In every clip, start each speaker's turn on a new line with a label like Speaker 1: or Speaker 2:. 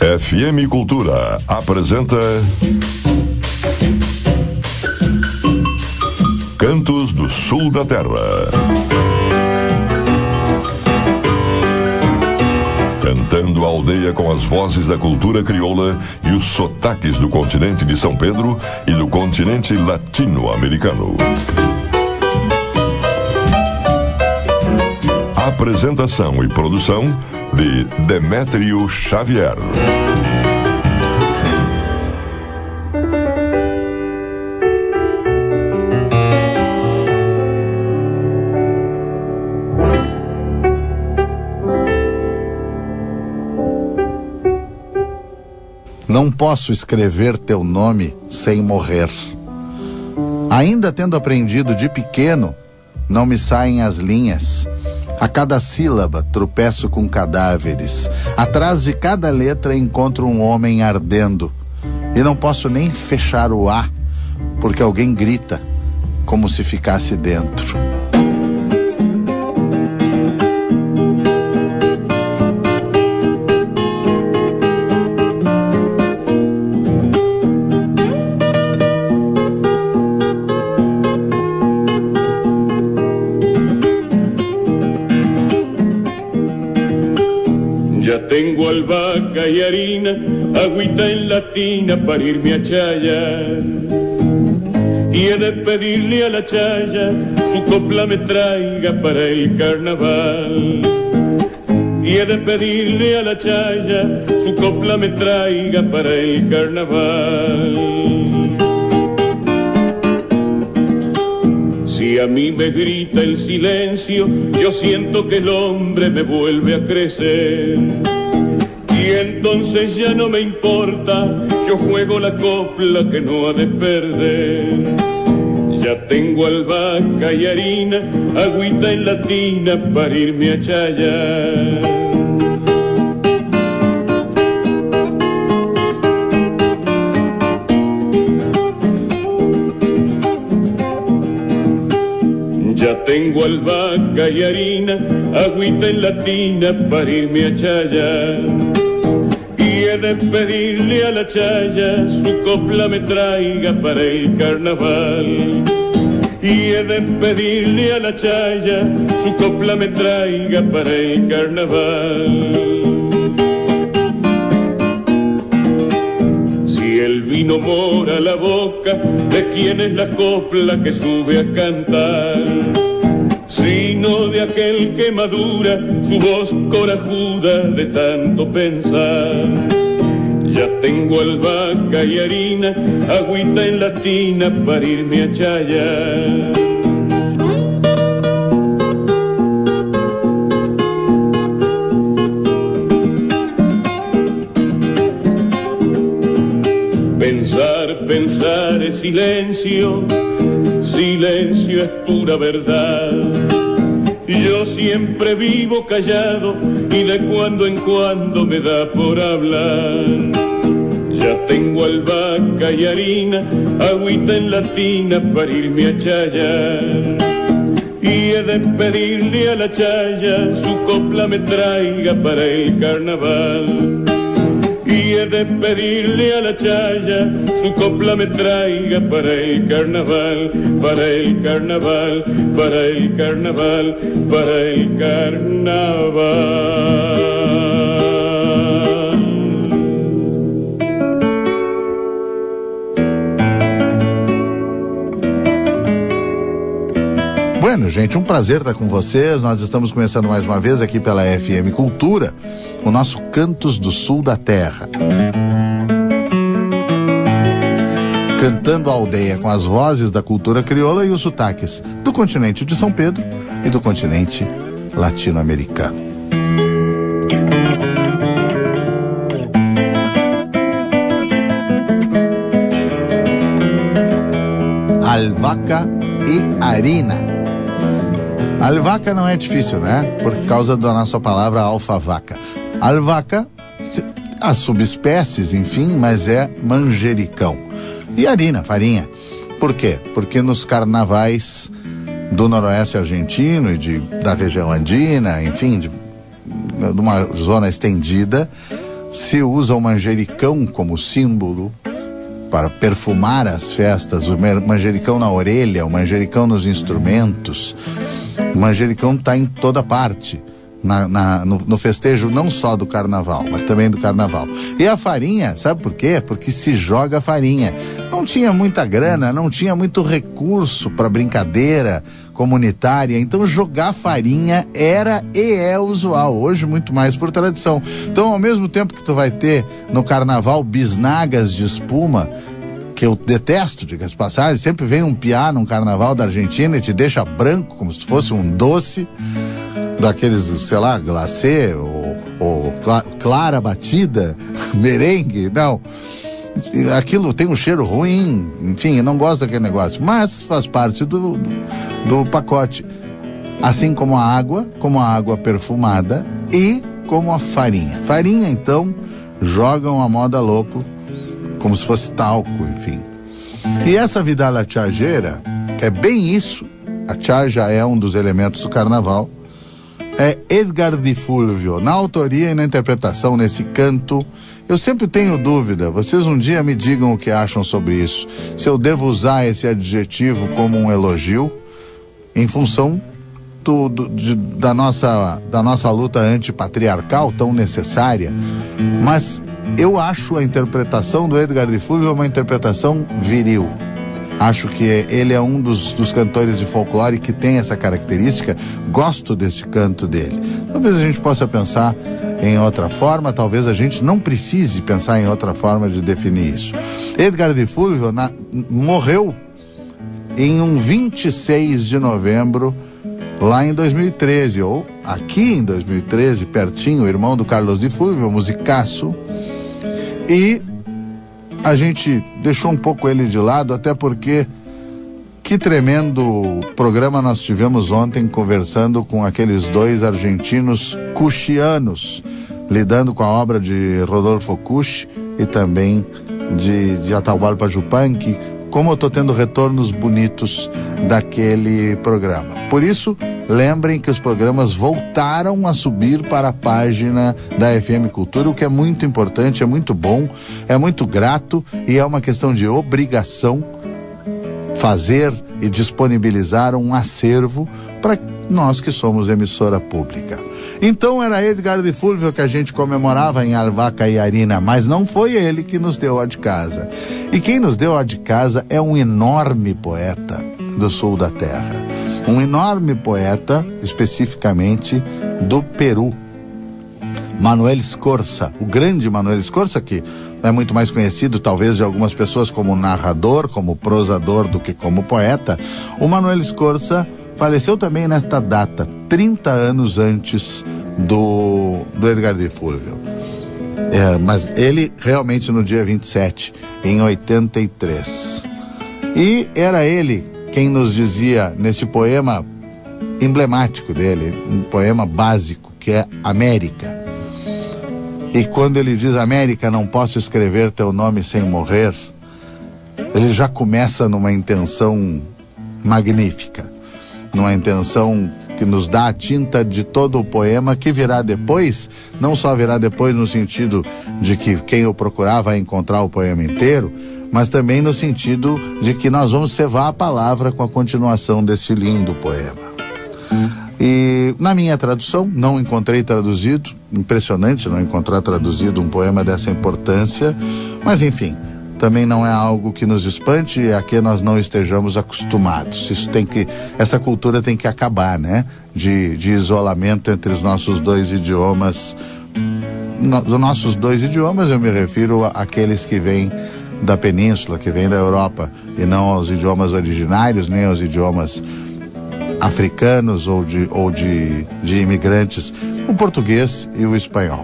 Speaker 1: FM Cultura apresenta Cantos do Sul da Terra. Cantando a aldeia com as vozes da cultura crioula e os sotaques do continente de São Pedro e do continente latino-americano. Apresentação e produção de Demétrio Xavier.
Speaker 2: Não posso escrever teu nome sem morrer. Ainda tendo aprendido de pequeno, não me saem as linhas. A cada sílaba tropeço com cadáveres. Atrás de cada letra encontro um homem ardendo. E não posso nem fechar o A, porque alguém grita, como se ficasse dentro.
Speaker 3: Tengo albahaca y harina, agüita en la tina para irme a chaya. Y he de pedirle a la chaya su copla me traiga para el carnaval. Y he de pedirle a la chaya su copla me traiga para el carnaval. Si a mí me grita el silencio, yo siento que el hombre me vuelve a crecer. Y entonces ya no me importa, yo juego la copla que no ha de perder. Ya tengo albahaca y harina, agüita en la tina para irme a chayar. Ya tengo albahaca y harina, agüita en la tina para irme a chayar. Y he de pedirle a la chaya su copla me traiga para el carnaval. Y he de pedirle a la chaya su copla me traiga para el carnaval. Si el vino mora la boca, ¿de quién es la copla que sube a cantar? Sino de aquel que madura su voz corajuda de tanto pensar. Ya tengo albahaca y harina, agüita en la tina para irme a chayar. Pensar, pensar es silencio, silencio es pura verdad. Yo siempre vivo callado y de cuando en cuando me da por hablar. Ya tengo albahaca y harina, agüita en la tina para irme a chayar. Y he de pedirle a la chaya su copla me traiga para el carnaval. Y he de pedirle a la chaya su copla me traiga para el carnaval, para el carnaval, para el carnaval, para el carnaval.
Speaker 2: Bueno, gente, um prazer estar com vocês. Nós estamos começando mais uma vez aqui pela FM Cultura, o nosso Cantos do Sul da Terra. Cantando a aldeia com as vozes da cultura crioula e os sotaques do continente de São Pedro e do continente latino-americano. Albahaca e harina. Alvaca não é difícil, né? Por causa da nossa palavra alfavaca. Alvaca, as subespécies, enfim, mas é manjericão. E harina, farinha. Por quê? Porque nos carnavais do noroeste argentino e da região andina, enfim, de uma zona estendida, se usa o manjericão como símbolo para perfumar as festas, o manjericão na orelha, o manjericão nos instrumentos. O manjericão está em toda parte, no festejo não só do carnaval, mas também do carnaval. E a farinha, sabe por quê? Porque se joga farinha. Não tinha muita grana, não tinha muito recurso para brincadeira comunitária, então jogar farinha era e é usual, hoje muito mais por tradição. Então, ao mesmo tempo que tu vai ter no carnaval bisnagas de espuma, que eu detesto, diga-se de passagem, sempre vem um piá num carnaval da Argentina e te deixa branco, como se fosse um doce, daqueles, sei lá, glacê ou clara batida, merengue, não. Aquilo tem um cheiro ruim, enfim, eu não gosto daquele negócio, mas faz parte do pacote. Assim como a água perfumada e como a farinha. Farinha, então, jogam a moda louco, como se fosse talco, enfim. E essa vidala chargeira é bem isso. A charja é um dos elementos do carnaval. É Edgar de Fulvio, na autoria e na interpretação, nesse canto. Eu sempre tenho dúvida, vocês um dia me digam o que acham sobre isso. Se eu devo usar esse adjetivo como um elogio, em função da nossa luta antipatriarcal tão necessária. Mas eu acho a interpretação do Edgar de Fulvio uma interpretação viril. Acho que ele é um dos cantores de folclore que tem essa característica. Gosto desse canto dele. Talvez a gente possa pensar em outra forma, talvez a gente não precise pensar em outra forma de definir isso. Edgar de Fulvio morreu em um 26 de novembro, lá em 2013, ou aqui em 2013, pertinho, irmão do Carlos de Fulvio, musicaço, e a gente deixou um pouco ele de lado, até porque que tremendo programa nós tivemos ontem conversando com aqueles dois argentinos cuxianos, lidando com a obra de Rodolfo Cuxi e também de Atahualpa Yupanqui. Como eu estou tendo retornos bonitos daquele programa. Por isso, lembrem que os programas voltaram a subir para a página da FM Cultura, o que é muito importante, é muito bom, é muito grato e é uma questão de obrigação fazer e disponibilizar um acervo para nós que somos emissora pública. Então era Edgar de Fulvio que a gente comemorava em Alvaca e Arina, mas não foi ele que nos deu a de casa. E quem nos deu a de casa é um enorme poeta do sul da terra. Um enorme poeta, especificamente do Peru. Manuel Escorza, o grande Manuel Escorza, que é muito mais conhecido talvez de algumas pessoas como narrador, como prosador do que como poeta. O Manuel Escorza faleceu também nesta data, 30 anos antes do Edgar de Fulvio. Mas ele realmente no dia 27, em 83. E era ele quem nos dizia nesse poema emblemático dele, um poema básico, que é América. E quando ele diz América, não posso escrever teu nome sem morrer, ele já começa numa intenção magnífica, numa intenção que nos dá a tinta de todo o poema, que virá depois, não só virá depois no sentido de que quem o procurar vai encontrar o poema inteiro, mas também no sentido de que nós vamos cevar a palavra com a continuação desse lindo poema. E na minha tradução, não encontrei traduzido, impressionante não encontrar traduzido um poema dessa importância, mas enfim, também não é algo que nos espante e a que nós não estejamos acostumados. Essa cultura tem que acabar, né? De isolamento entre os nossos dois idiomas. Os nossos dois idiomas, eu me refiro àqueles que vêm da península, que vêm da Europa, e não aos idiomas originários, nem aos idiomas africanos ou de imigrantes, o português e o espanhol.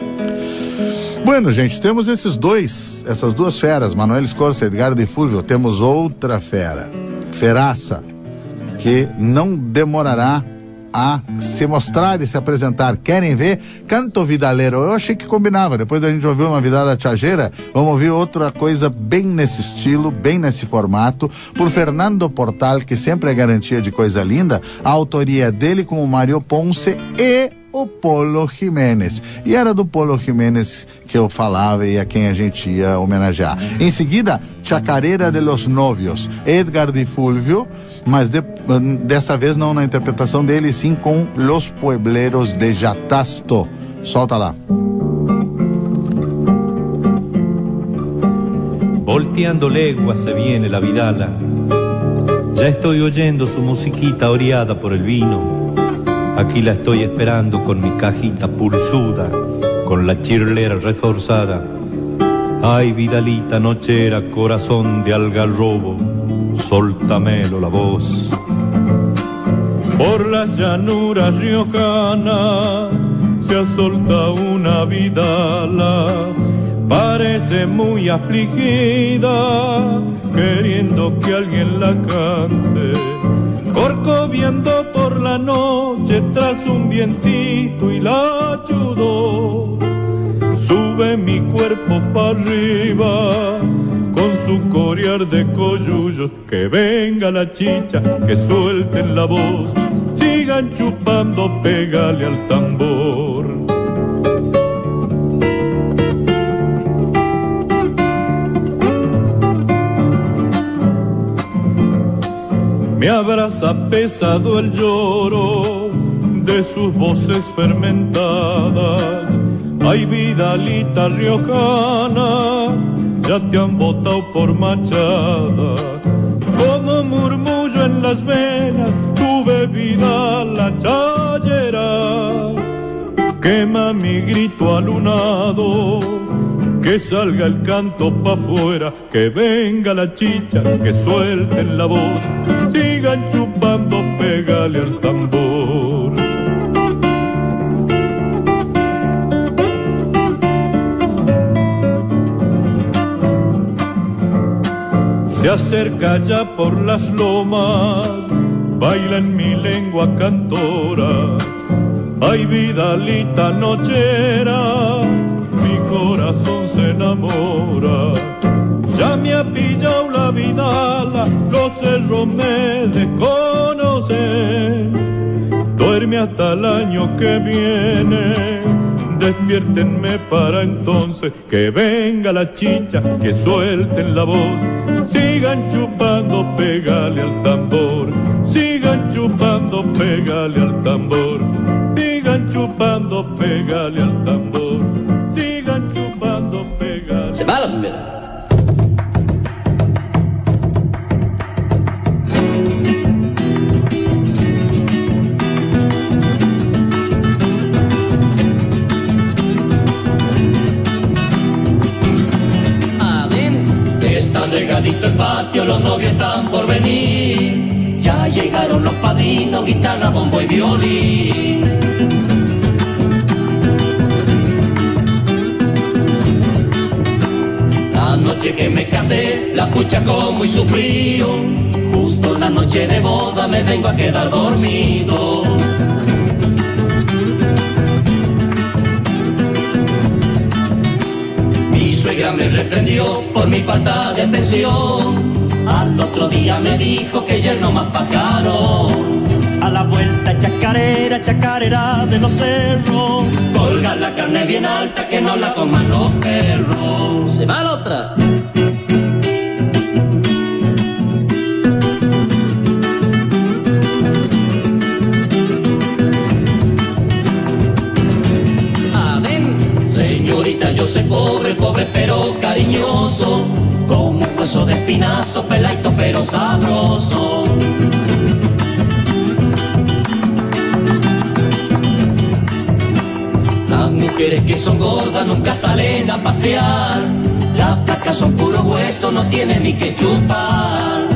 Speaker 2: Bueno, gente, temos essas duas feras, Manuel Escorza e Edgar de Fulvio. Temos outra fera, feraça, que não demorará a se mostrar e se apresentar. Querem ver? Canto Vidaleiro. Eu achei que combinava. Depois da gente ouvir uma vidala chargeira, vamos ouvir outra coisa bem nesse estilo, bem nesse formato, por Fernando Portal, que sempre é garantia de coisa linda. A autoria dele com o Mário Ponce e o Polo Jiménez. E era do Polo Jiménez que eu falava e a quem a gente ia homenagear. Em seguida, Chacarera de los Novios, Edgar de Fulvio, mas dessa vez não na interpretação dele, sim com Los Puebleros de Yatasto. Solta lá.
Speaker 4: Volteando leguas se viene la vidala. Ya estoy oyendo su musiquita oreada por el vino. Aquí la estoy esperando con mi cajita pulsuda, con la chirlera reforzada. Ay, vidalita nochera, corazón de algarrobo, soltamelo la voz.
Speaker 3: Por las llanuras riojanas se asolta una vidala. Parece muy afligida, queriendo que alguien la cante. Corcoviando por la noche tras un vientito y la ayudó. Sube mi cuerpo para arriba con su corear de coyullos. Que venga la chicha, que suelten la voz. Sigan chupando, pégale al tambor. Me abraza pesado el lloro de sus voces fermentadas. Ay, vidalita riojana, ya te han botado por machada. Como murmullo en las venas, tu bebida la chayera. Quema mi grito alunado, que salga el canto pa' afuera. Que venga la chicha, que suelten la voz. Sigan chupando, pégale al tambor. Se acerca ya por las lomas, baila en mi lengua cantora. Ay, vidalita nochera, mi corazón se enamora. Ya me ha pillado la vidala, los cerros me desconocen. Duerme hasta el año que viene, despiértenme para entonces. Que venga la chicha, que suelten la voz. Sigan chupando, pégale al tambor. Sigan chupando, pégale al tambor. Sigan chupando, pégale al tambor. Sigan chupando, pégale.
Speaker 5: Se va la primera.
Speaker 6: Llegadito el patio, los novios están por venir. Ya llegaron los padrinos, guitarra, bombo y violín. La noche que me casé, la pucha como hizo frío. Justo en la noche de boda me vengo a quedar dormido. Mi suegra me reprendió por mi falta de atención. Al otro día me dijo que yerno más pájaro. A la vuelta chacarera, chacarera de los cerros. Colga la carne bien alta que no la coman los perros.
Speaker 5: Se va la otra.
Speaker 6: Yo soy pobre, pobre pero cariñoso, como un hueso de espinazo, peladito pero sabroso. Las mujeres que son gordas nunca salen a pasear. Las flacas son puro hueso, no tienen ni que chupar.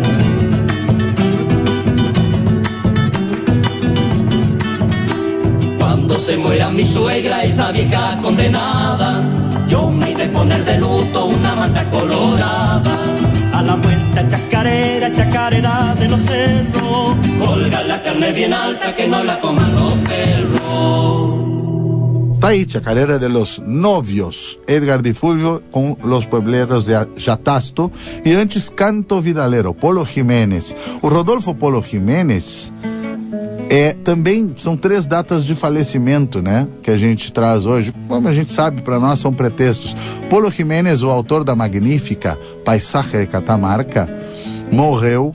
Speaker 6: Cuando se muera mi suegra, esa vieja condenada, yo me iré poner de luto una manta colorada. A la vuelta chacarera, chacarera de los cerros. Colga la carne bien alta que no la coman los perros.
Speaker 2: Tá aí, Chacarera de los Novios, Edgar de Fulvio com Los Puebleros de Yatasto, e antes Canto Vidalero, Polo Jiménez. O Rodolfo Polo Jiménez Também são 3 datas de falecimento, né? Que a gente traz hoje. Como a gente sabe, para nós são pretextos. Polo Jiménez, o autor da magnífica Paisaje de Catamarca, morreu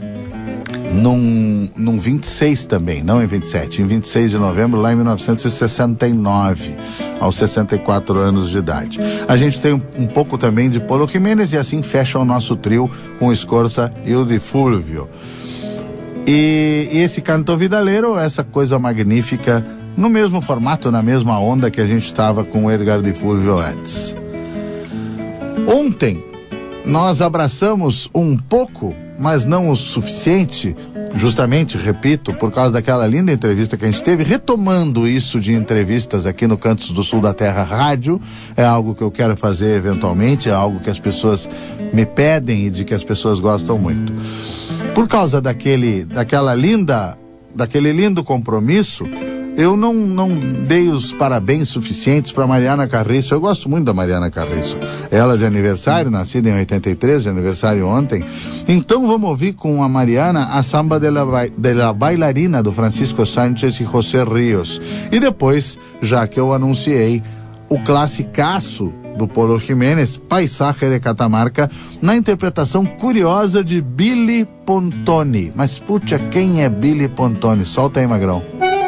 Speaker 2: num 26 também, não em 27, em 26 de novembro, lá em 1969, aos 64 anos de idade. A gente tem um pouco também de Polo Jiménez e assim fecha o nosso trio com Scorza e o de Fulvio. E esse canto vidaleiro, essa coisa magnífica, no mesmo formato, na mesma onda que a gente estava com o Edgar de Fulvio antes. Ontem, nós abraçamos um pouco, mas não o suficiente, justamente, repito, por causa daquela linda entrevista que a gente teve, retomando isso de entrevistas aqui no Cantos do Sul da Terra Rádio. É algo que eu quero fazer eventualmente, é algo que as pessoas me pedem e de que as pessoas gostam muito. Por causa daquele lindo compromisso, eu não dei os parabéns suficientes para Mariana Carriço. Eu gosto muito da Mariana Carriço. Ela de aniversário, nascida em 83, de aniversário ontem. Então vamos ouvir com a Mariana a Samba de la Bailarina, do Francisco Sánchez e José Ríos. E depois, já que eu anunciei, o classicaço do Polo Jiménez, Paisaje de Catamarca, na interpretação curiosa de Billy Pontoni. Mas, puxa, quem é Billy Pontoni? Solta aí, Magrão.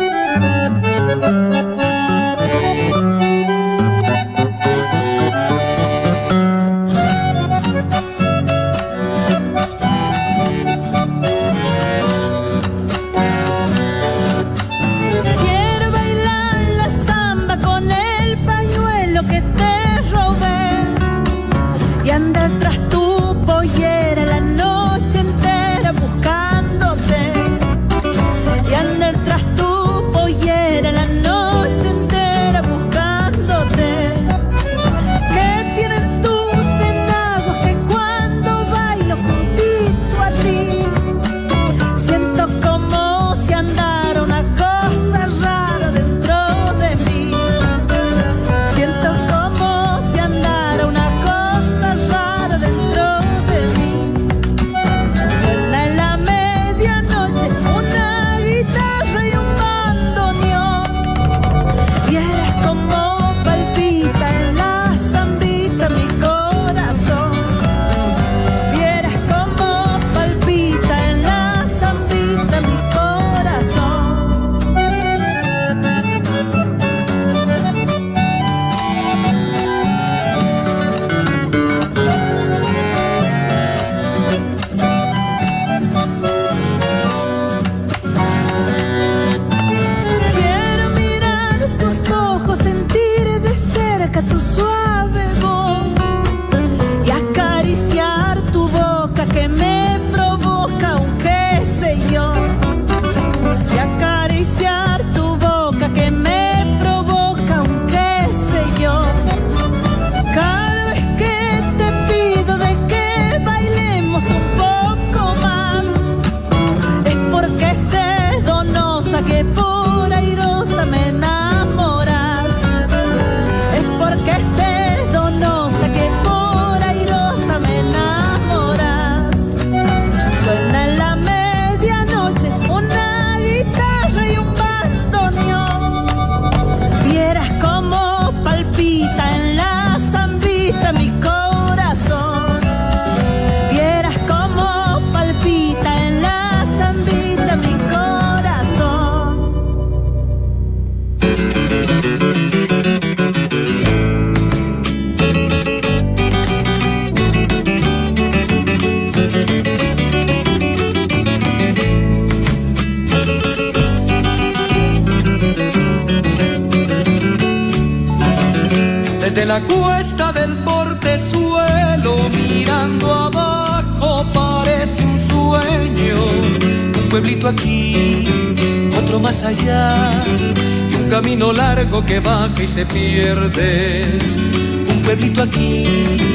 Speaker 5: Desde la cuesta del portezuelo, mirando abajo, parece un sueño. Un pueblito aquí, otro más allá, y un camino largo que baja y se pierde. Un pueblito aquí,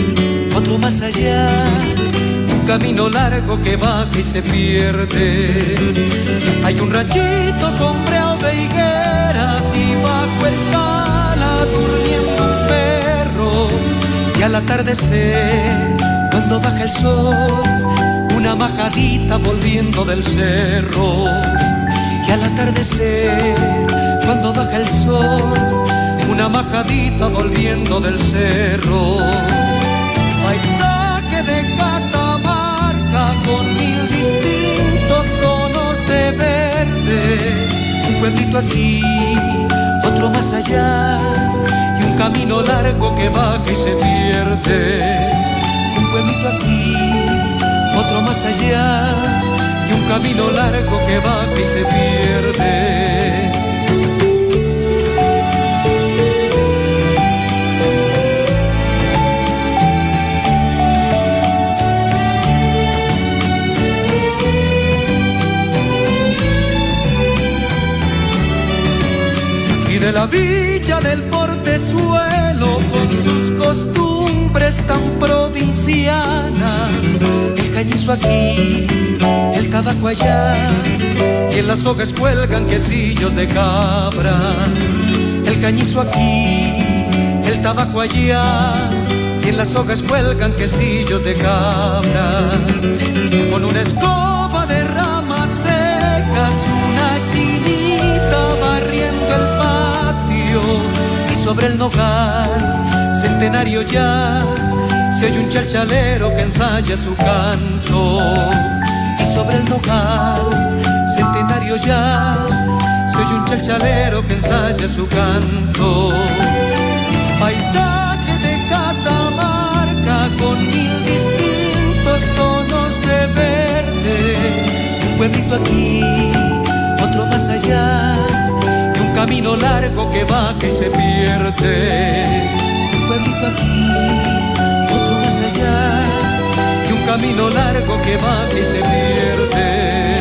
Speaker 5: otro más allá, un camino largo que baja y se pierde. Hay un ranchito sombreado de higueras y bajo el pala durmiendo un perro. Y al atardecer, cuando baja el sol, una majadita volviendo del cerro. que al atardecer, cuando baja el sol, una majadita volviendo del cerro, paisaje de Catamarca con 1000 distintos tonos de verde, un pueblito aquí, otro más allá, y un camino largo que baja y se pierde. Un pueblito aquí, otro más allá, y un camino largo que baja y se pierde. Y de la villa del Portezuelo, con sus costumbres tan provincianas, el cañizo aquí, el tabaco allá, y en las hojas cuelgan quesillos de cabra. El cañizo aquí, el tabaco allá, y en las hojas cuelgan quesillos de cabra. Con una escoba de ramas secas, una chinita barriendo el patio, y sobre el nogal, centenario ya, se oye un chalchalero que ensaya su canto. Y sobre el nogal, centenario ya, se oye un chalchalero que ensaya su canto. Paisaje de Catamarca con 1000 distintos tonos de verde, un pueblito aquí, otro más allá, y un camino largo que baja y se pierde. Un pueblito aquí, otro más allá, y un camino largo que baja y se pierde.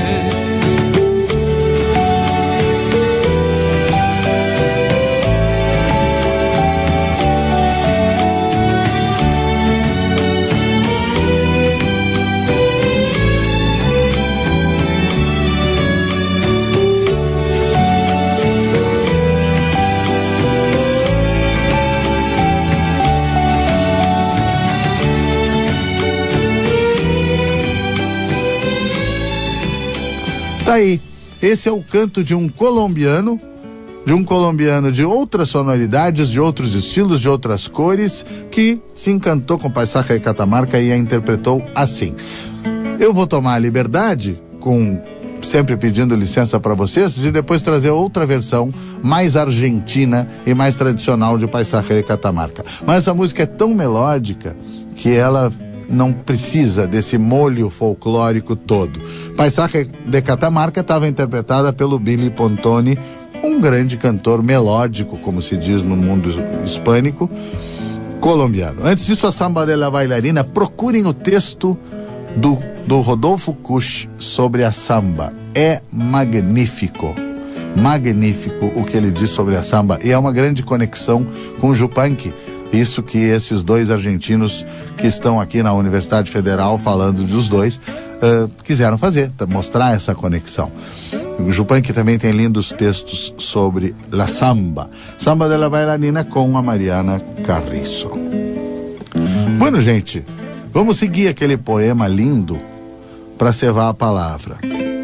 Speaker 2: Tá aí, esse é o canto de um colombiano de outras sonoridades, de outros estilos, de outras cores, que se encantou com Paisaje de Catamarca e a interpretou assim. Eu vou tomar a liberdade, sempre pedindo licença para vocês, de depois trazer outra versão mais argentina e mais tradicional de Paisaje de Catamarca. Mas essa música é tão melódica que ela não precisa desse molho folclórico todo. Paisaje de Catamarca estava interpretada pelo Billy Pontoni, um grande cantor melódico, como se diz no mundo hispânico, colombiano. Antes disso, a Samba de la Bailarina. Procurem o texto do Rodolfo Kusch sobre a samba. É magnífico o que ele diz sobre a samba, e é uma grande conexão com o Yupanqui. Isso que esses dois argentinos que estão aqui na Universidade Federal falando dos dois quiseram fazer, mostrar essa conexão. O Yupanqui também tem lindos textos sobre la samba. Samba de la Bailarina com a Mariana Carriço. Bueno, gente, vamos seguir aquele poema lindo para cevar a palavra.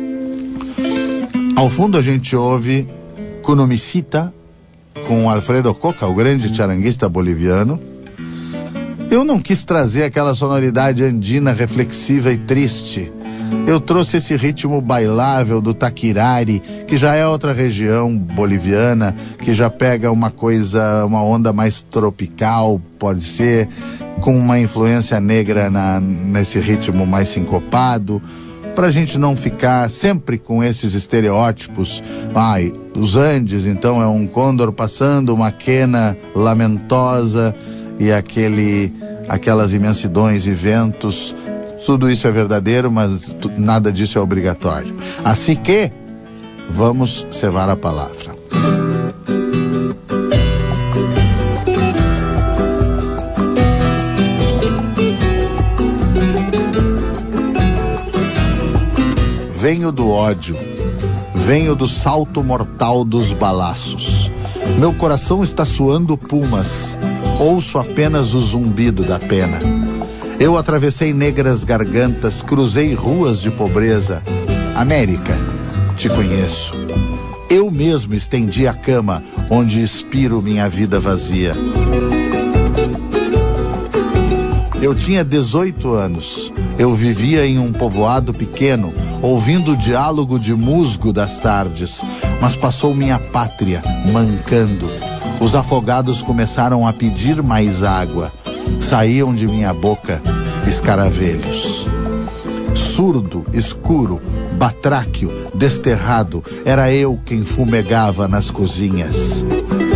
Speaker 2: Ao fundo a gente ouve Cunomicita com Alfredo Coca, o grande charanguista boliviano. Eu não quis trazer aquela sonoridade andina reflexiva e triste. Eu trouxe esse ritmo bailável do taquirari, que já é outra região boliviana, que já pega uma onda mais tropical, pode ser, com uma influência negra nesse ritmo mais sincopado, pra gente não ficar sempre com esses estereótipos. Os Andes, então, é um côndor passando, uma quena lamentosa e aquelas imensidões e ventos. Tudo isso é verdadeiro, mas nada disso é obrigatório. Assim que, vamos cevar a palavra. Venho do ódio, venho do salto mortal dos balaços. Meu coração está suando pumas, ouço apenas o zumbido da pena. Eu atravessei negras gargantas, cruzei ruas de pobreza. América, te conheço. Eu mesmo estendi a cama onde expiro minha vida vazia. Eu tinha 18 anos. Eu vivia em um povoado pequeno, ouvindo o diálogo de musgo das tardes. Mas passou minha pátria, mancando. Os afogados começaram a pedir mais água. Saíam de minha boca escaravelhos. Surdo, escuro, batráquio, desterrado, era eu quem fumegava nas cozinhas.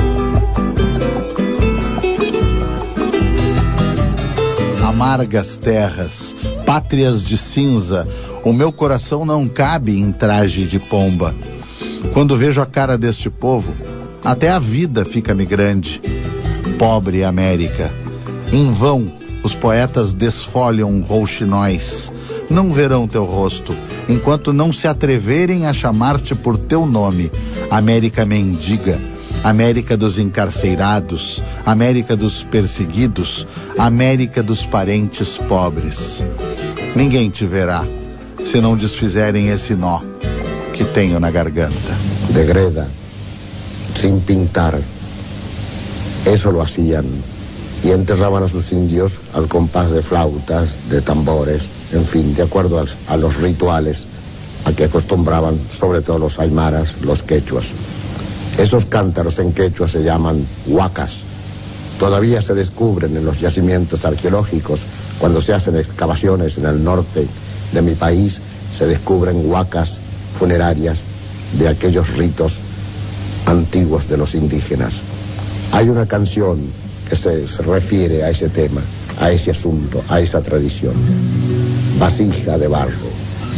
Speaker 2: Amargas terras, pátrias de cinza, o meu coração não cabe em traje de pomba. Quando vejo a cara deste povo, até a vida fica-me grande. Pobre América, em vão os poetas desfolham rouxinóis. Não verão teu rosto, enquanto não se atreverem a chamar-te por teu nome. América mendiga, América dos encarcerados, América dos perseguidos, América dos parentes pobres. Ninguém te verá, se não desfizerem esse nó que tenho na garganta.
Speaker 7: De greda, sin pintar, eso lo hacían, y enterraban a sus indios al compás de flautas, de tambores, en fin, de acuerdo a los rituales a que acostumbraban, sobre todo los aymaras, los quechuas. Esos cántaros en quechua se llaman huacas. Todavía se descubren en los yacimientos arqueológicos, cuando se hacen excavaciones en el norte de mi país, se descubren huacas funerarias de aquellos ritos antiguos de los indígenas. Hay una canción que se refiere a ese tema, a ese asunto, a esa tradición. Vasija de barro.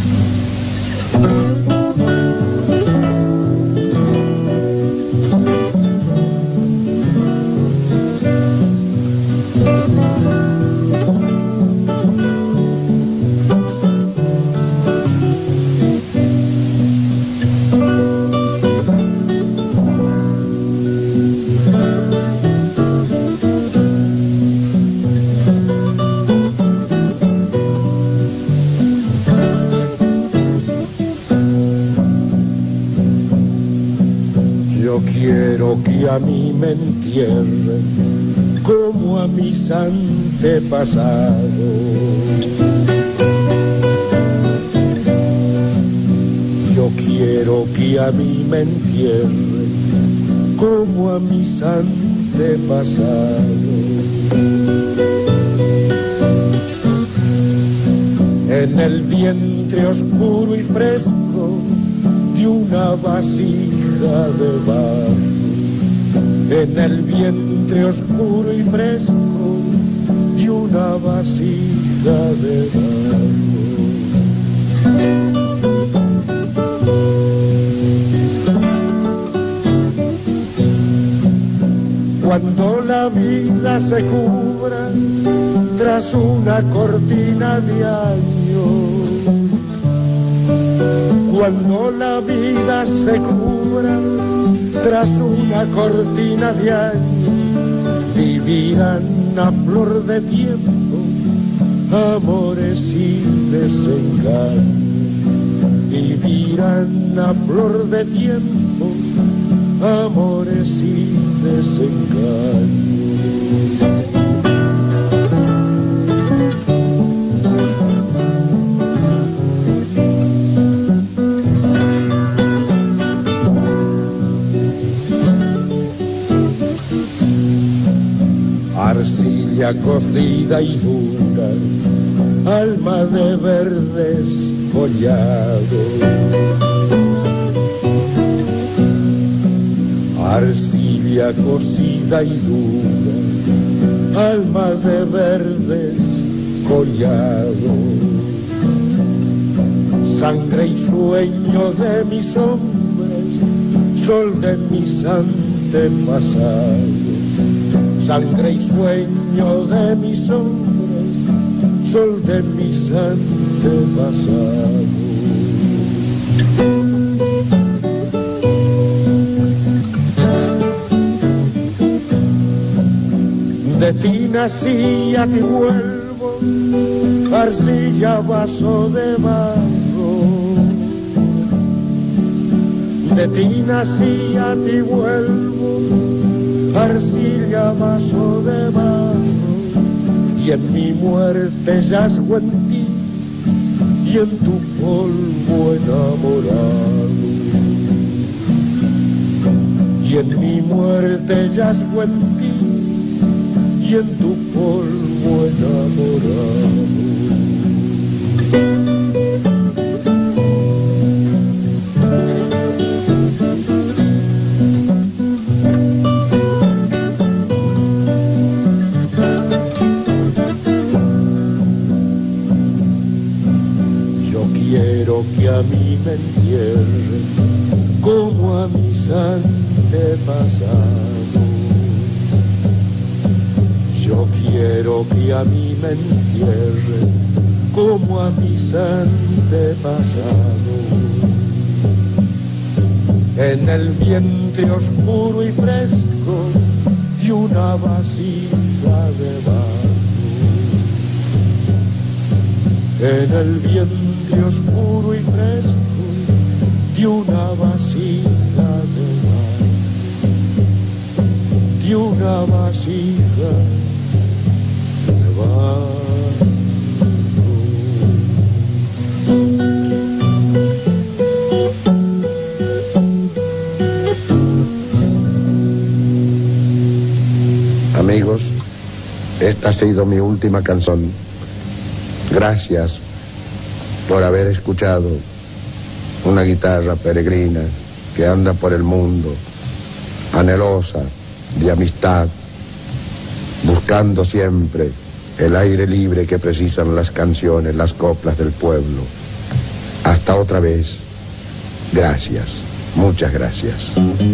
Speaker 8: A mí me entierren como a mis antepasados. Yo quiero que a mí me entierren como a mis antepasados. En el vientre oscuro y fresco de una vasija de barro. En el vientre oscuro y fresco de una vasija de barro. Cuando la vida se cubra tras una cortina de año, cuando la vida se cubra tras una cortina de años, vivirán a flor de tiempo amores y desengaños. Vivirán a flor de tiempo amores y desengaños. Arcilla cocida y dura, alma de verdes collados. Arcilla cocida y dura, alma de verdes collados. Sangre y sueño de mis hombres, sol de mis antepasados. Sangre y sueño de mis hombres, sol de mis antepasados. De ti nací, a ti vuelvo, arcilla, vaso de barro. de ti nací, a ti vuelvo, arcilla, vaso de barro, y en mi muerte yazgo en ti, y en tu polvo enamorado. Y en mi muerte yazgo en ti, y en tu polvo enamorado. Quiero que a mí me entierren como a mis antepasados. Yo quiero que a mí me entierren como a mis antepasados. En el vientre oscuro y fresco de una vasija de barro. En el vientre oscuro y fresco de una vasija de barro, de una vasija de barro.
Speaker 7: Amigos, esta ha sido mi última canción. Gracias por haber escuchado una guitarra peregrina que anda por el mundo, anhelosa de amistad, buscando siempre el aire libre que precisan las canciones, las coplas del pueblo. Hasta otra vez. Gracias. Muchas gracias.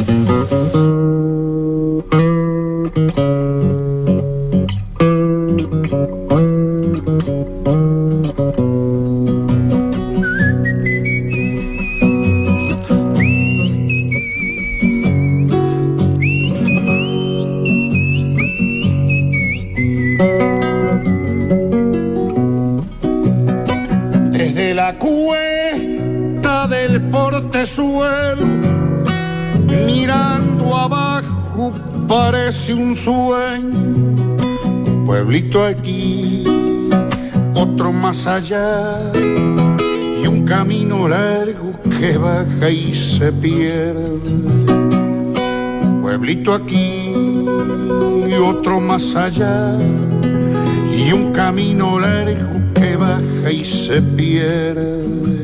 Speaker 8: Suelo, mirando abajo parece un sueño, un pueblito aquí, otro más allá, y un camino largo que baja y se pierde. Un pueblito aquí y otro más allá, y un camino largo que baja y se pierde.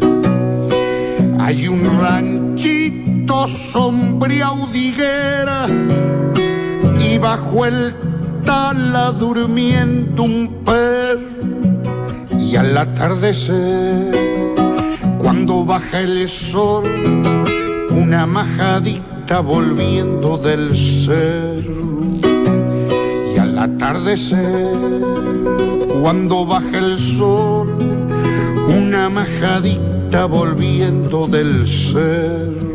Speaker 8: Hay un ranchito sombreado de higuera y bajo el tala durmiendo un perro. Y al atardecer, cuando baja el sol, una majadita volviendo del cerro. Y al atardecer, cuando baja el sol, una majadita volviendo del cerro.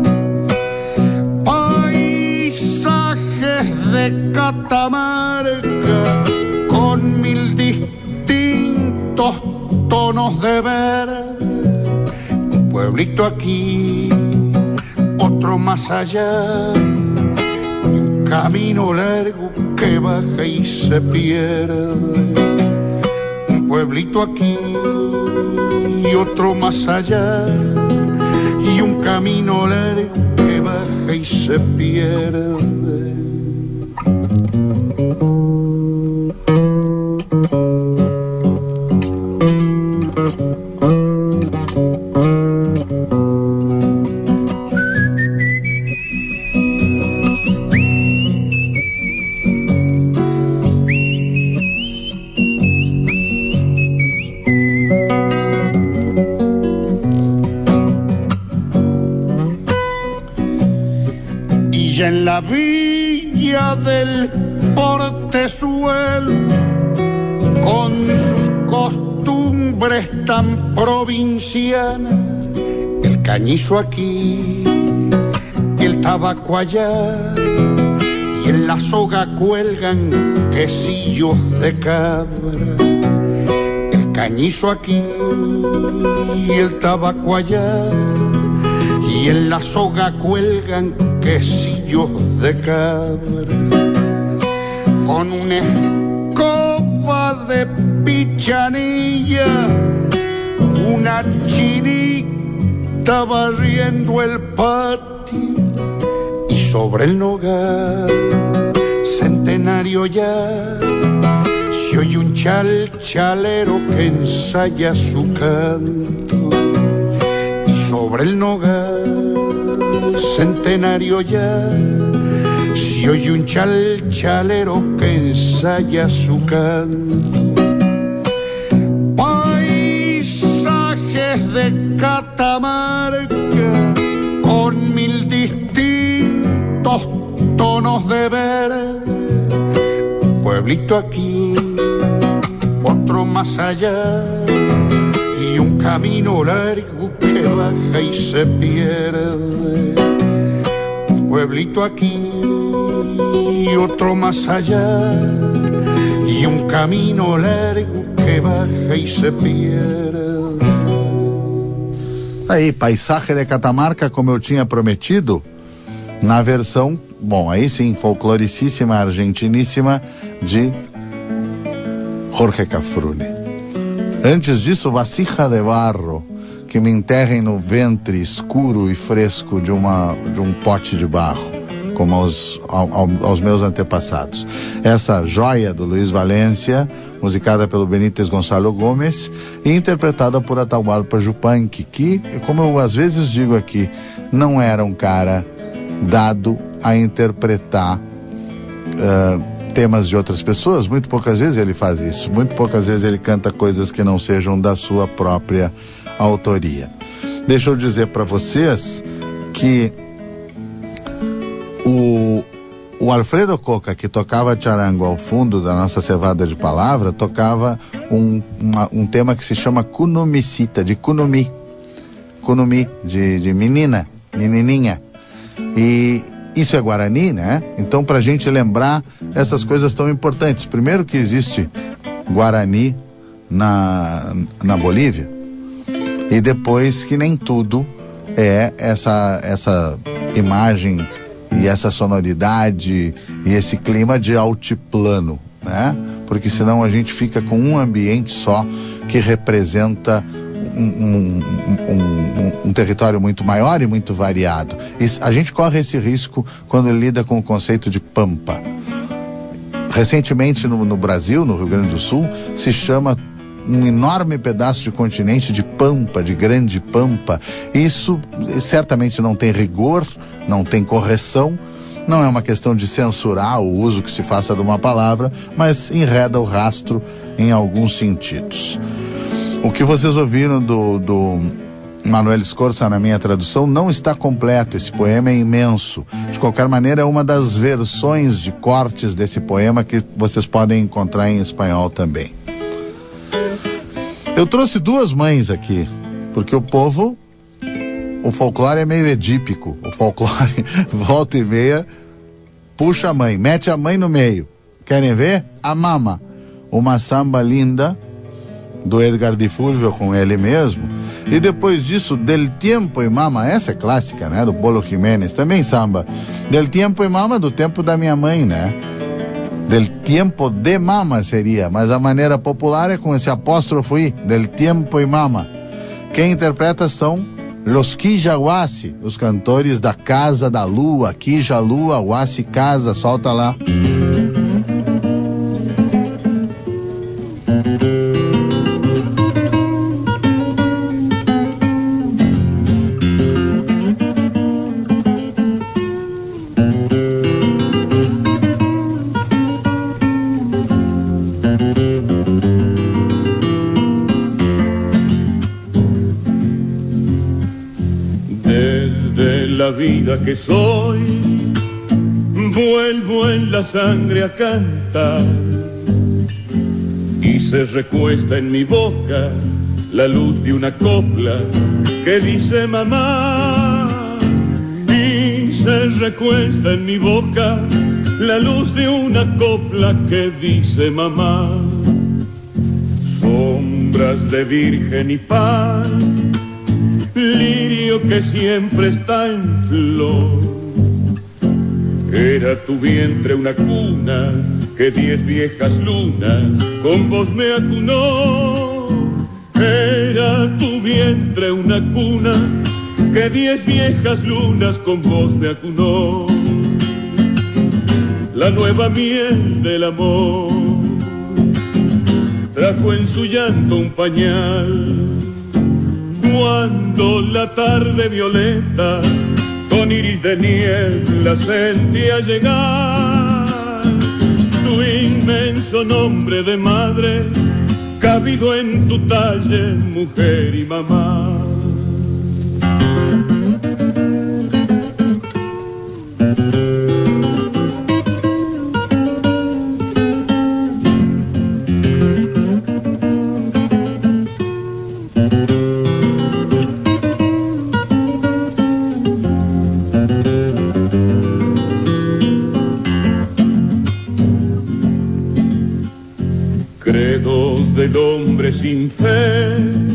Speaker 8: Paisajes de Catamarca con 1000 distintos tonos de verde. Un pueblito aquí, otro más allá, y un camino largo que baja y se pierde. Un pueblito aquí y otro más allá, y un camino largo que baja y se pierde. En la villa del Portezuelo, con sus costumbres tan provincianas, el cañizo aquí y el tabaco allá, y en la soga cuelgan quesillos de cabra. El cañizo aquí y el tabaco allá, y en la soga cuelgan quesillos de cabra, con una escoba de pichanilla, una chinita barriendo el patio, y sobre el nogal centenario ya se oye un chalchalero que ensaya su canto. Y sobre el nogal centenario ya se oye un chalchalero que ensaya su canto. Paisajes de Catamarca con 1000 distintos tonos de verde, un pueblito aquí, otro más allá, y un camino largo que baja y se pierde. Un pueblito aquí y otro más allá, y un camino largo que baja y se pierde.
Speaker 2: Aí, Paisaje de Catamarca, como eu tinha prometido, na versão, bom, aí sim, folcloricíssima, argentiníssima, de Jorge Cafrune. Antes disso, Vasija de Barro, que me enterrem no ventre escuro e fresco de um pote de barro, como aos meus antepassados. Essa joia do Luiz Valência, musicada pelo Benítez Gonçalo Gomes e interpretada por Atahualpa Yupanqui, que, como eu às vezes digo aqui, não era um cara dado a interpretar temas de outras pessoas. Muito poucas vezes ele faz isso, muito poucas vezes ele canta coisas que não sejam da sua própria autoria. Deixa eu dizer para vocês que o Alfredo Coca, que tocava charango ao fundo da nossa cevada de palavra, tocava um tema que se chama Kunumicita, de Kunumi, de menina, menininha. E isso é Guarani, né? Então, pra gente lembrar essas coisas tão importantes. Primeiro que existe Guarani na Bolívia, e depois que nem tudo é essa imagem e essa sonoridade e esse clima de altiplano, né? Porque senão a gente fica com um ambiente só que representa um território muito maior e muito variado. A gente corre esse risco quando lida com o conceito de pampa. Recentemente no Brasil, no Rio Grande do Sul, se chama um enorme pedaço de continente de pampa, de grande pampa. Isso certamente não tem rigor, não tem correção, não é uma questão de censurar o uso que se faça de uma palavra, mas enreda o rastro em alguns sentidos. O que vocês ouviram do Manuel Escorça na minha tradução não está completo, esse poema é imenso. De qualquer maneira, é uma das versões de cortes desse poema que vocês podem encontrar em espanhol também. Eu trouxe duas mães aqui, porque o folclore é meio edípico. O folclore, volta e meia, puxa a mãe, mete a mãe no meio. Querem ver? A Mama, uma samba linda do Edgar de Fulvio com ele mesmo. E depois disso, Del Tiempo e Mama, essa é clássica, né? Do Bolo Jiménez, também samba. Del Tiempo e Mama, do tempo da minha mãe, né? Del Tiempo de Mama seria, mas a maneira popular é com esse apóstrofo I, Del Tiempo e Mama. Quem interpreta são Los Quilla Huasi, os cantores da Casa da Lua, Quilla Lua, Huasi Casa, solta lá.
Speaker 3: La vida que soy, vuelvo en la sangre a cantar, y se recuesta en mi boca la luz de una copla que dice mamá, y se recuesta en mi boca la luz de una copla que dice mamá. Sombras de virgen y pan lirio que siempre está en flor. Era tu vientre una cuna que 10 viejas lunas con vos me acunó. Era tu vientre una cuna que 10 viejas lunas con vos me acunó. La nueva miel del amor trajo en su llanto un pañal. Cuando la tarde violeta con iris de niebla sentía llegar tu inmenso nombre de madre, cabido en tu talle, mujer y mamá. Del hombre sin fe,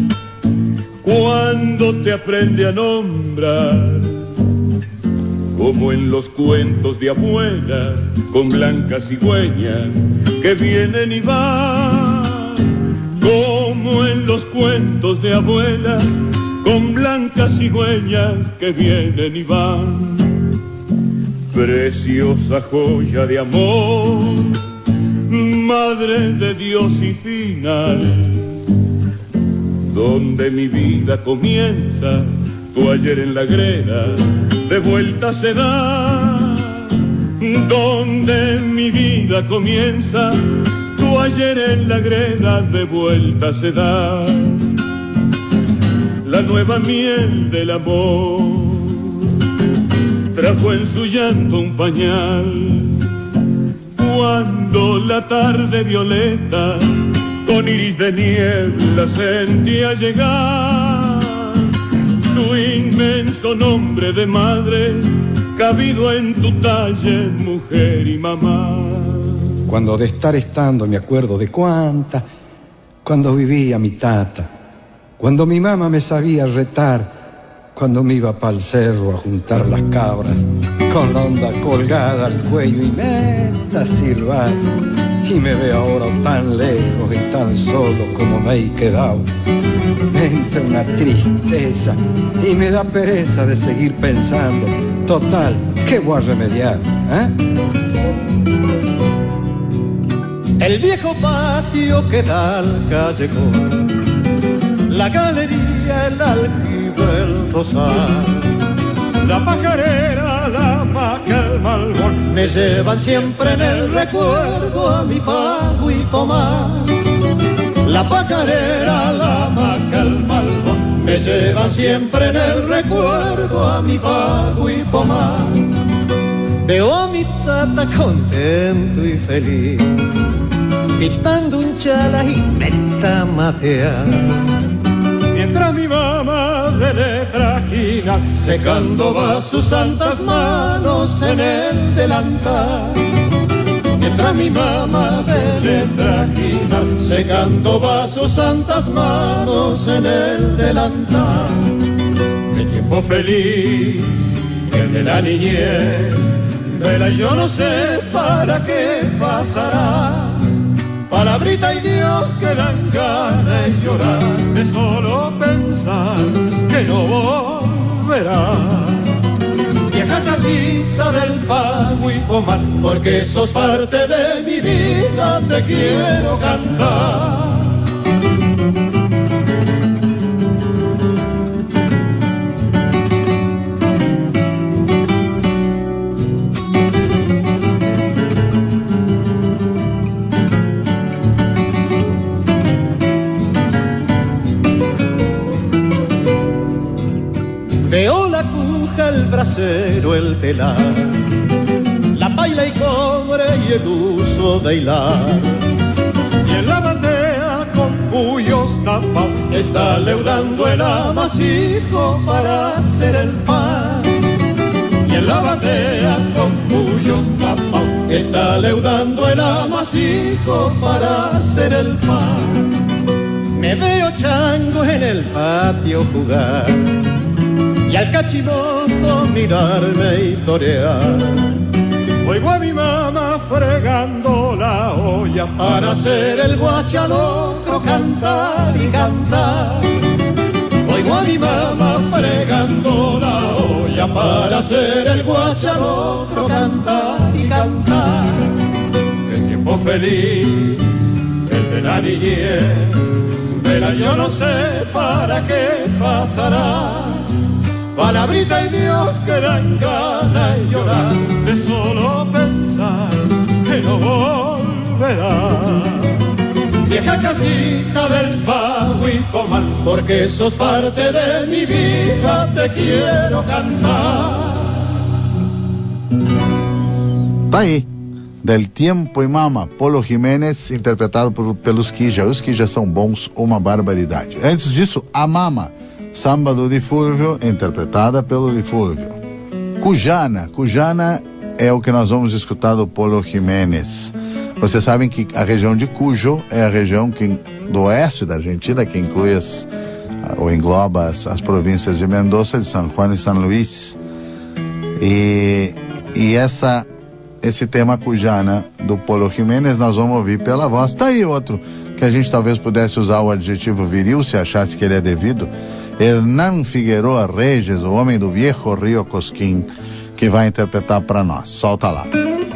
Speaker 3: cuando te aprende a nombrar, como en los cuentos de abuela, con blancas cigüeñas que vienen y van, como en los cuentos de abuela, con blancas cigüeñas que vienen y van. Preciosa joya de amor, madre de Dios y final, donde mi vida comienza, tu ayer en la greda de vuelta se da. Donde mi vida comienza, tu ayer en la greda de vuelta se da. La nueva miel del amor trajo en su llanto un pañal. Cuando la tarde violeta con iris de niebla sentía llegar tu inmenso nombre de madre, cabido en tu talle, mujer y mamá.
Speaker 9: Cuando de estar estando me acuerdo de cuánta, cuando vivía mi tata, cuando mi mamá me sabía retar, cuando me iba pa'l cerro a juntar las cabras, con la onda colgada al cuello y neta silbar. Y me veo ahora tan lejos y tan solo como me he quedado. Me entra una tristeza y me da pereza de seguir pensando. Total, ¿qué voy a remediar?
Speaker 10: El viejo patio que da al callejón, la galería, el aljibe, el rosal, la pajarera, la hamaca, el malbón, me llevan siempre en el recuerdo a mi pago y pomar. La pajarera, la hamaca, el malbón, me llevan siempre en el recuerdo a mi pago y pomar. Veo a mi tata contento y feliz, pitando un chala y meta matear, mientras mi mamá de letra trajina secando va sus santas manos en el delantal. Mientras mi mamá de letra trajina secando va sus santas manos en el delantal. El tiempo feliz, el de la niñez, vela yo no sé para qué pasará. Palabrita y Dios que dan ganas de llorar, de solo pensar que no volverá. Vieja casita del pago y pomar, porque sos parte de mi vida, te quiero cantar. Veo la cuja, el brasero, el telar, la paila y cobre y el uso de hilar. Y en la bandera con puyos tapados está leudando el amasijo para hacer el pan. Y en la bandera con puyos tapados está leudando el amasijo para hacer el pan. me veo chango en el patio jugar y al cachimondo mirarme y torear. Oigo a mi mamá fregando la olla para hacer el guachalocro, cantar y cantar. Oigo a mi mamá fregando la olla para hacer el guachalocro, cantar y cantar. Qué tiempo feliz, el de la niñez, pero yo no sé para qué pasará. Palabrita y Dios que dan ganas de llorar, de solo pensar que no volverá. Vieja casita del pago y comal, porque sos parte de mi vida, te quiero cantar.
Speaker 2: Tá aí, Del Tiempo e Mama, Polo Jiménez, interpretado pelos Quija. Os Quija são bons, uma barbaridade. Antes disso, A Mama, samba do Difúlvio, interpretada pelo Difúlvio. Cujana é o que nós vamos escutar do Polo Jiménez. Vocês sabem que a região de Cuyo é a região do oeste da Argentina, que inclui ou engloba as províncias de Mendoza, de San Juan e San Luis. E esse tema Cujana do Polo Jiménez nós vamos ouvir pela voz. Tá aí outro que a gente talvez pudesse usar o adjetivo viril se achasse que ele é devido. Hernán Figueroa Reyes, o homem do Viejo Rio Cosquín, que vai interpretar para nós. Solta lá.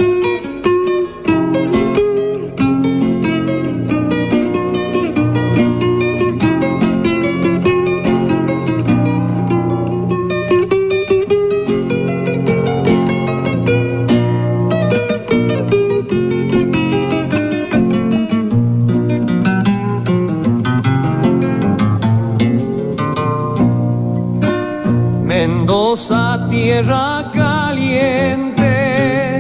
Speaker 5: Mendoza, tierra caliente,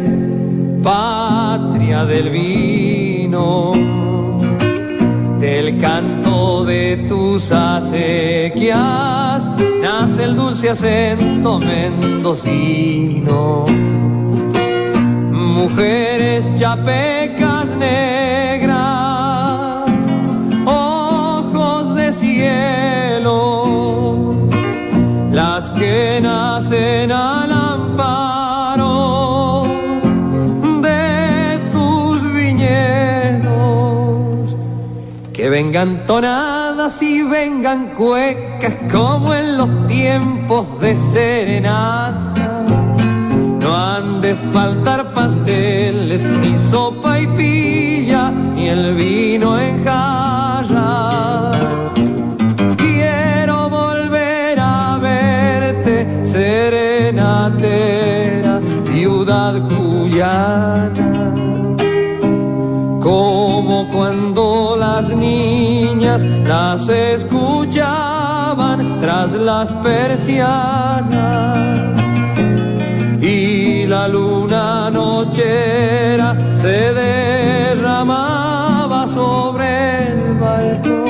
Speaker 5: patria del vino, del canto de tus acequias nace el dulce acento mendocino. Mujeres chapecas negras, ojos de cielo, las que nacen al amparo de tus viñedos, que vengan tonadas y vengan cuecas como en los tiempos de serenata. No han de faltar pasteles, ni sopa y pilla, ni el vino en jarra. Quiero volver a verte, serenatera, ciudad cuyana, como cuando las niñas las escuchaban tras las persianas y la luna nochera se derramaba sobre el balcón.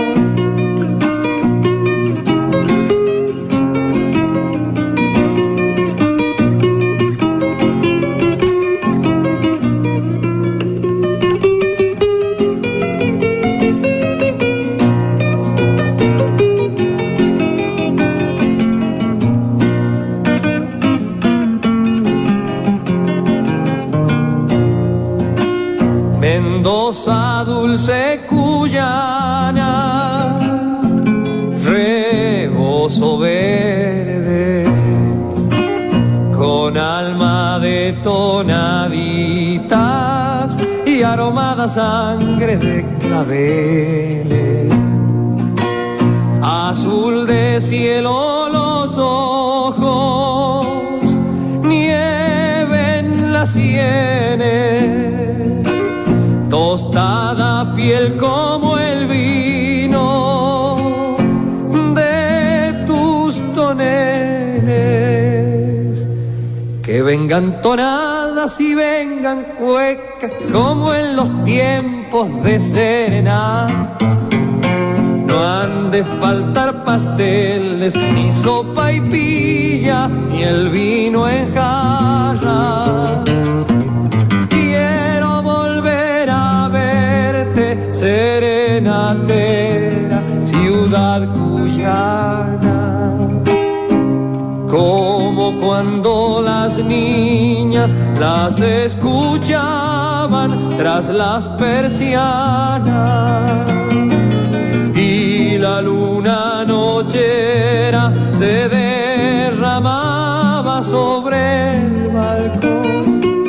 Speaker 5: Mendoza dulce cuyana, rebozo verde, con alma de tonaditas y aromada sangre de claveles. Azul de cielo los ojos, nieve en las sienes, tostada piel como el vino de tus toneles. Que vengan tonadas y vengan cuecas como en los tiempos de serenata. No han de faltar pasteles, ni sopa y pilla, ni el vino en jarra. Serenatera, lejana, como cuando las niñas las escuchaban tras las persianas y la luna nochera se derramaba sobre el balcón.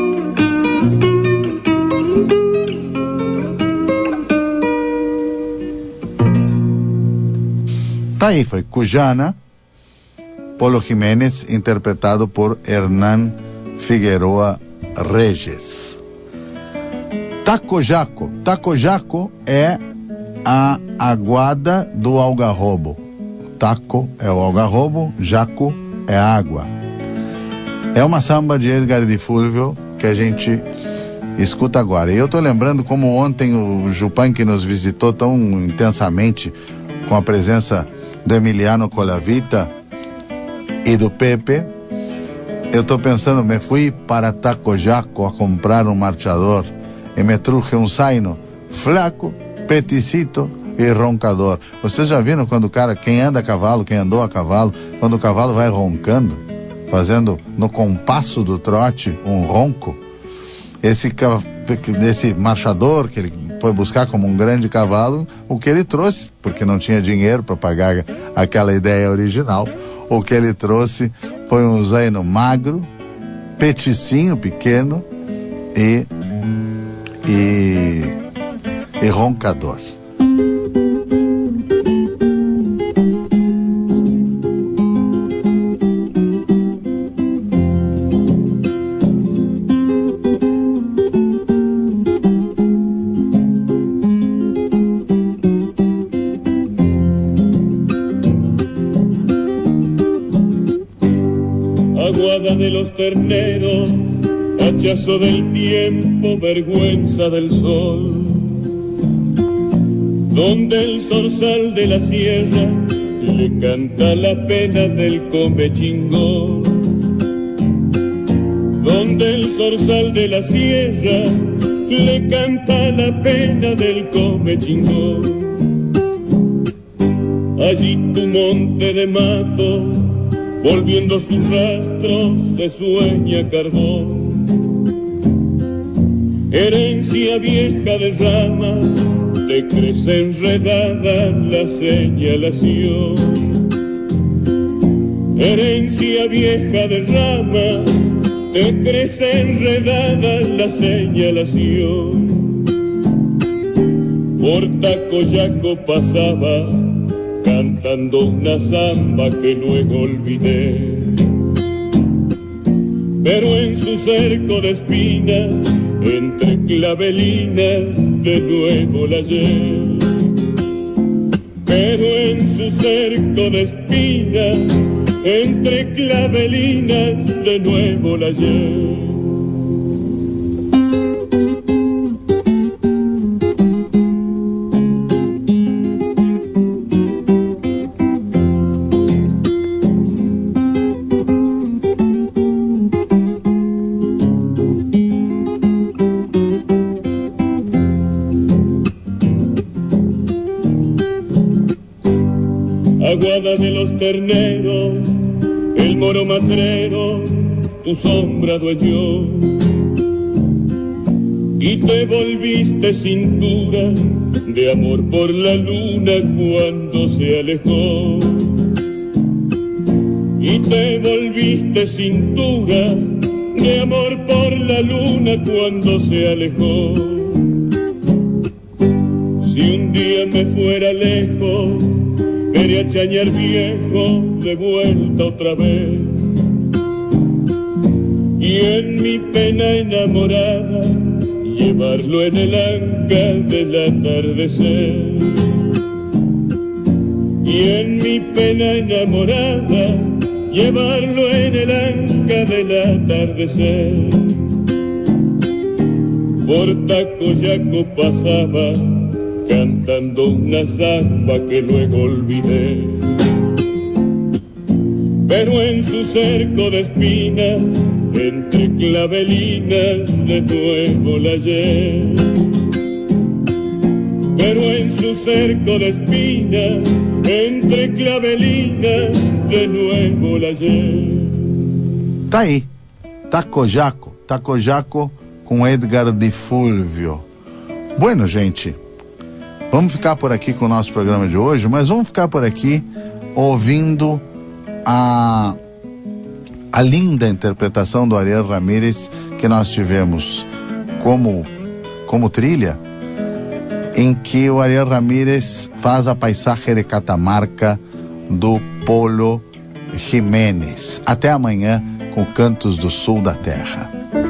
Speaker 2: Ahí fue Cuyana, Polo Jiménez, interpretado por Hernán Figueroa Reyes. Tacojaco. Tacojaco é a aguada do algarrobo. Taco é o algarrobo, jaco é água. É uma samba de Edgar de Fulvio que a gente escuta agora. E eu tô lembrando como ontem o Jupan, que nos visitou tão intensamente com a presença do Emiliano Colavita e do Pepe, eu tô pensando, me fui para Tacojaco a comprar um marchador e me trouxe um zaino flaco, peticito e roncador. Vocês já viram quando o cara, quem anda a cavalo, quem andou a cavalo, quando o cavalo vai roncando, fazendo no compasso do trote um ronco? Esse marchador que ele foi buscar como um grande cavalo, o que ele trouxe, porque não tinha dinheiro para pagar aquela ideia original, o que ele trouxe foi um zaino magro, peticinho, pequeno e roncador.
Speaker 3: De los terneros, hachazo del tiempo, vergüenza del sol, donde el zorzal de la sierra le canta la pena del comechingón, donde el zorzal de la sierra le canta la pena del comechingón. Allí tu monte de mato, volviendo sus rastros, se sueña carbón. Herencia vieja de rama, te crece enredada la señalación. Herencia vieja de rama, te crece enredada la señalación. Por Tacojaco pasaba cantando una samba que luego olvidé, pero en su cerco de espinas, entre clavelinas, de nuevo la hallé. Pero en su cerco de espinas, entre clavelinas, de nuevo la hallé. Aguada de los terneros, el moro matrero, tu sombra dueñó, y te volviste cintura de amor por la luna cuando se alejó, y te volviste cintura de amor por la luna cuando se alejó. Si un día me fuera lejos, veré a Chañar viejo de vuelta otra vez, y en mi pena enamorada llevarlo en el anca del atardecer. Y en mi pena enamorada llevarlo en el anca del atardecer. Por Tacojaco pasaba cantando una samba que luego olvidé, pero en su cerco de espinas, entre clavelinas, de nuevo la hallé. pero en su cerco de espinas, entre clavelinas, de nuevo la hallé.
Speaker 2: Tá aí, Tacojaco com Edgar de Fulvio. Bueno, gente, vamos ficar por aqui com o nosso programa de hoje, mas vamos ficar por aqui ouvindo a linda interpretação do Ariel Ramírez que nós tivemos como trilha, em que o Ariel Ramírez faz a paisagem de Catamarca do Polo Jiménez. Até amanhã com Cantos do Sul da Terra.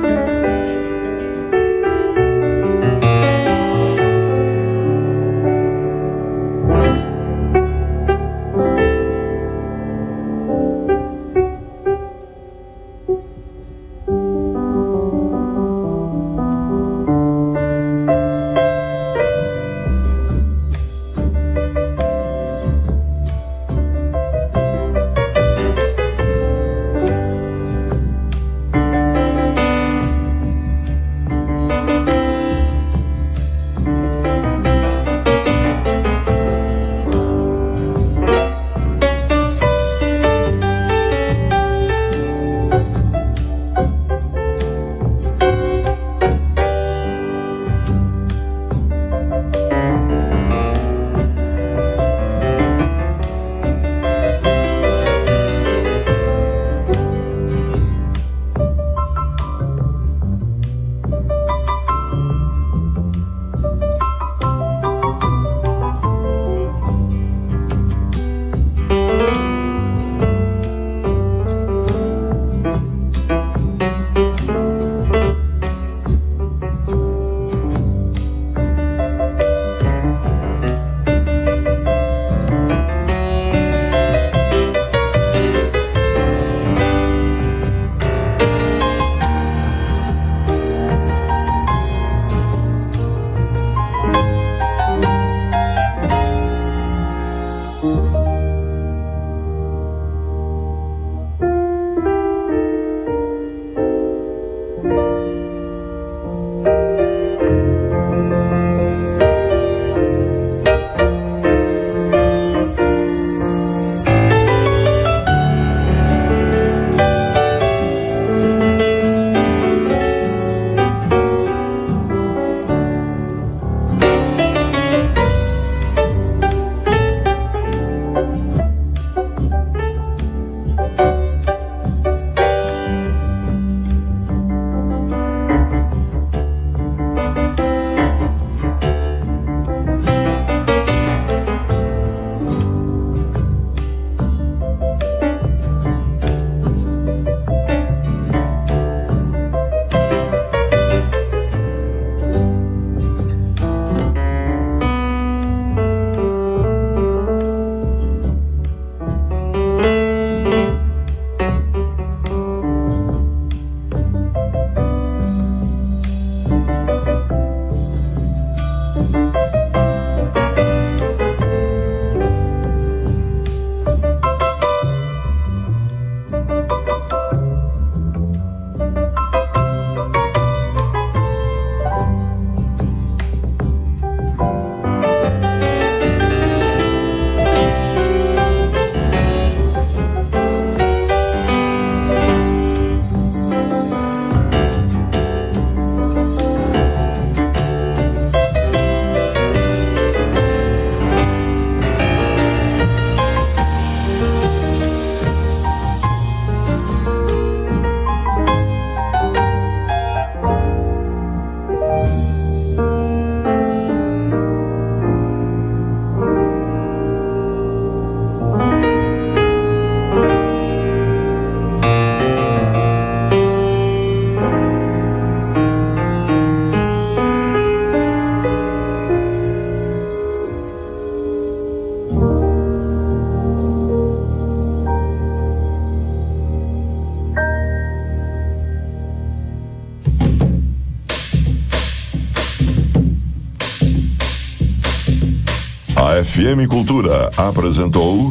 Speaker 1: A FM Cultura apresentou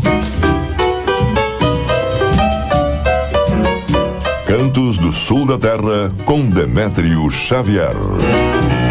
Speaker 1: Cantos do Sul da Terra com Demétrio Xavier.